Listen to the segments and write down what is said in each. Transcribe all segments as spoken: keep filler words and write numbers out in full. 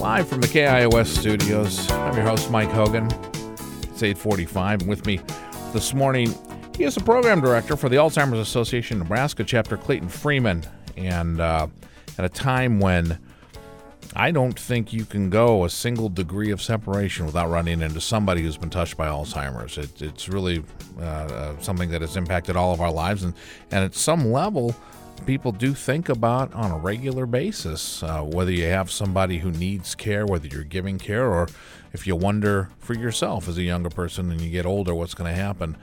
Live from the K I O S studios, I'm your host, Mike Hogan. It's eight forty-five, and with me this morning, he is the program director for the Alzheimer's Association Nebraska chapter, Clayton Freeman. And uh, at a time when I don't think you can go a single degree of separation without running into somebody who's been touched by Alzheimer's. It, it's really uh, uh, something that has impacted all of our lives, and, and at some level, people do think about on a regular basis, uh, whether you have somebody who needs care, whether you're giving care, or if you wonder for yourself as a younger person and you get older what's going to happen.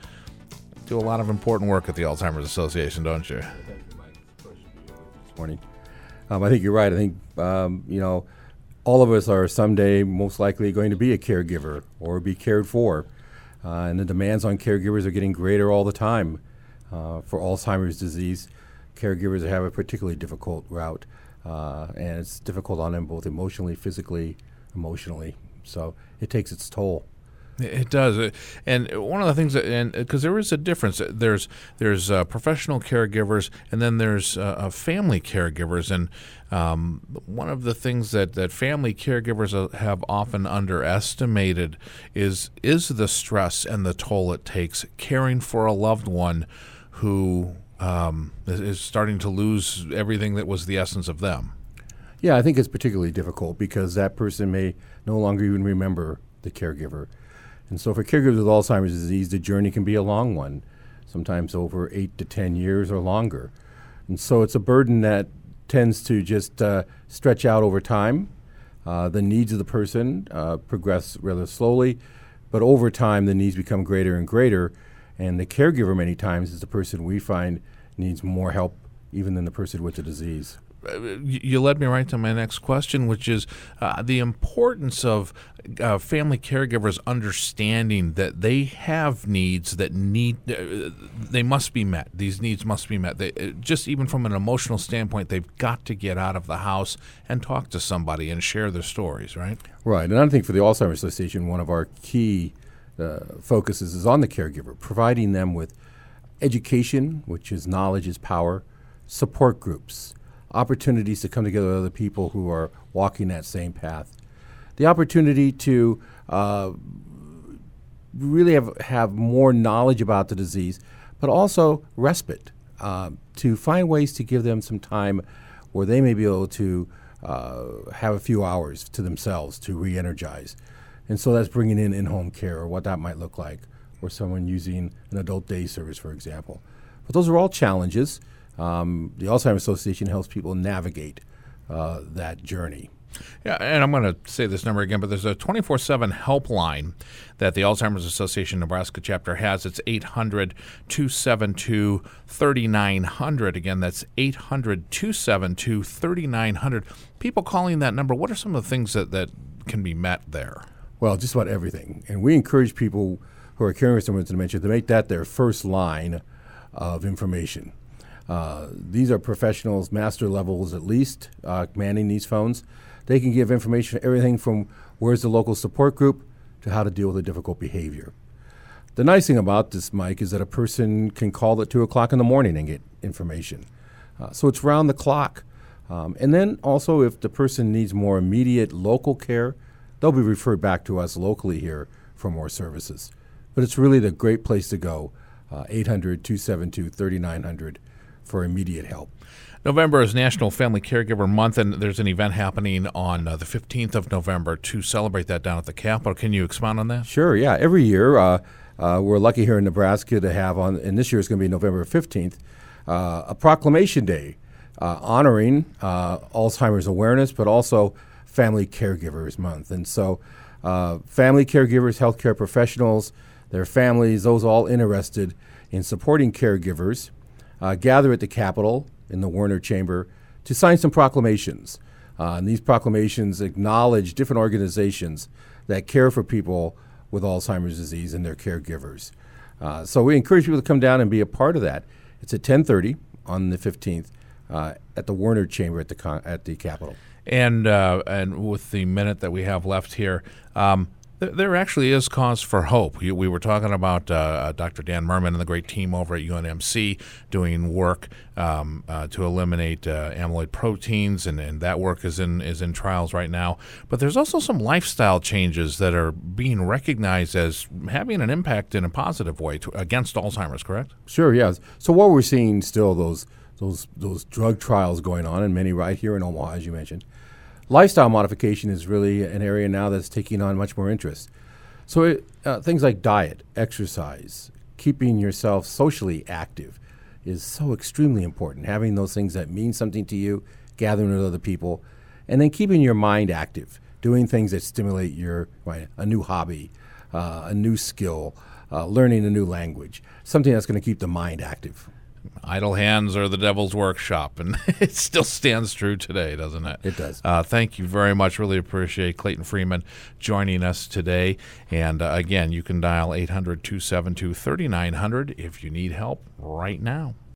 Do a lot of important work at the Alzheimer's Association, don't you? Thank you, Mike. Pleasure to be here with you this morning. Um, I think you're right. I think, um, you know, all of us are someday most likely going to be a caregiver or be cared for. Uh, and the demands on caregivers are getting greater all the time. Uh, for Alzheimer's disease, caregivers have a particularly difficult route, uh, and it's difficult on them both emotionally, physically, emotionally. So it takes its toll. It does, and one of the things, that, and because there is a difference, there's there's uh, professional caregivers, and then there's uh, family caregivers, and um, one of the things that, that family caregivers have often underestimated is is the stress and the toll it takes caring for a loved one who um, is starting to lose everything that was the essence of them. Yeah, I think it's particularly difficult because that person may no longer even remember the caregiver. And so for caregivers with Alzheimer's disease, the journey can be a long one, sometimes over eight to ten years or longer. And so it's a burden that tends to just uh, stretch out over time. Uh, the needs of the person uh, progress rather slowly, but over time the needs become greater and greater. And the caregiver many times is the person we find needs more help even than the person with the disease. You led me right to my next question, which is uh, the importance of uh, family caregivers understanding that they have needs that need uh, they must be met. These needs must be met. They, uh, just even from an emotional standpoint, they've got to get out of the house and talk to somebody and share their stories, right? Right. And I think for the Alzheimer's Association, one of our key uh, focuses is on the caregiver, providing them with education, which is knowledge is power, support groups, opportunities to come together with other people who are walking that same path. The opportunity to uh, really have, have more knowledge about the disease, but also respite, uh, to find ways to give them some time where they may be able to uh, have a few hours to themselves to re-energize. And so that's bringing in in-home care or what that might look like, or someone using an adult day service, for example. But those are all challenges. Um, the Alzheimer's Association helps people navigate uh, that journey. Yeah, and I'm going to say this number again, but there's a twenty-four seven helpline that the Alzheimer's Association Nebraska chapter has. It's eight hundred, two seven two, three nine zero zero. Again, that's eight hundred, two seven two, three nine zero zero. People calling that number, what are some of the things that, that can be met there? Well, just about everything. And we encourage people who are caring for someone with dementia to make that their first line of information. Uh, these are professionals, master levels at least, uh, manning these phones. They can give information, everything from where's the local support group to how to deal with a difficult behavior. The nice thing about this, Mike, is that a person can call at two o'clock in the morning and get information. Uh, so it's round the clock. Um, and then also if the person needs more immediate local care, they'll be referred back to us locally here for more services. But it's really the great place to go, uh, eight hundred, two seven two, three nine zero zero. For immediate help. November is National Family Caregiver Month, and there's an event happening on uh, the fifteenth of November to celebrate that down at the Capitol. Can you expound on that? Sure, yeah. Every year, uh, uh, we're lucky here in Nebraska to have on, and this year is going to be November fifteenth, uh, a proclamation day uh, honoring uh, Alzheimer's awareness, but also Family Caregivers Month. And so uh, family caregivers, healthcare professionals, their families, those all interested in supporting caregivers, Uh, gather at the Capitol in the Warner Chamber to sign some proclamations. Uh, and these proclamations acknowledge different organizations that care for people with Alzheimer's disease and their caregivers. Uh, so we encourage people to come down and be a part of that. It's at ten thirty on the fifteenth uh, at the Warner Chamber at the con- at the Capitol. And uh, and with the minute that we have left here, um, There, there actually is cause for hope. You, we were talking about uh, Doctor Dan Merman and the great team over at U N M C doing work um, uh, to eliminate uh, amyloid proteins, and, and that work is in is in trials right now. But there's also some lifestyle changes that are being recognized as having an impact in a positive way to, against Alzheimer's, correct? Sure, yes. So what we're seeing still, those those those drug trials going on, and many right here in Omaha, as you mentioned. Lifestyle modification is really an area now that's taking on much more interest. So it, uh, things like diet, exercise, keeping yourself socially active is so extremely important. Having those things that mean something to you, gathering with other people, and then keeping your mind active, doing things that stimulate your right, a new hobby, uh, a new skill, uh, learning a new language, something that's going to keep the mind active. Idle hands are the devil's workshop, and it still stands true today, doesn't it? It does. Uh, thank you very much. Really appreciate Clayton Freeman joining us today. And uh, again, you can dial eight hundred, two seven two, three nine zero zero if you need help right now.